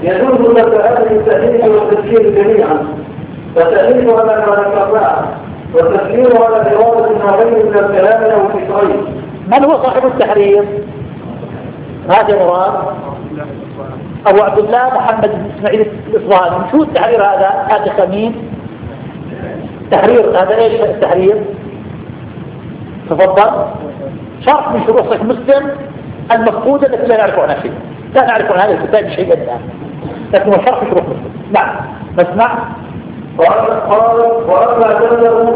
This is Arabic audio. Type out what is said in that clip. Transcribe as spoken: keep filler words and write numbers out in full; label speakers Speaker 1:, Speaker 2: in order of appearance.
Speaker 1: يجوز لك هذه التأليف والتفكير جميعا، فتأليف على ما ذكرناه والتفكير على إرادة النوعين من الكلام أو الفكرين.
Speaker 2: من هو صاحب التحرير؟ هذا مراد أبو عبد الله محمد بن إسماعيل الإصبهاني. شو التحرير هذا؟ هذا خمين تحرير. هذا إيش التحرير؟ تفضل. شرط من شروط صحيح مسلم المفقودة التي لا نعرف عنها شيء، لا نعرف عن هذا الكتاب شيئا الآن، لكن هو شرط من شروط مسلم. نعم نسمع.
Speaker 1: قال قال وأما جنبه